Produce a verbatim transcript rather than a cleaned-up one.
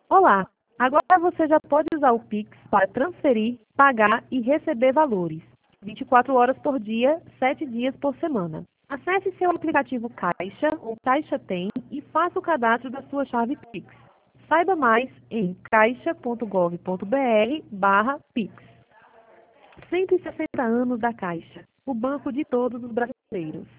Olá! Agora você já pode usar o Pix para transferir, pagar e receber valores. vinte e quatro horas por dia, sete dias por semana. Acesse seu aplicativo Caixa ou Caixa Tem e faça o cadastro da sua chave Pix. Saiba mais em caixa ponto gov ponto br barra Pix. cento e sessenta anos da Caixa, o banco de todos os brasileiros.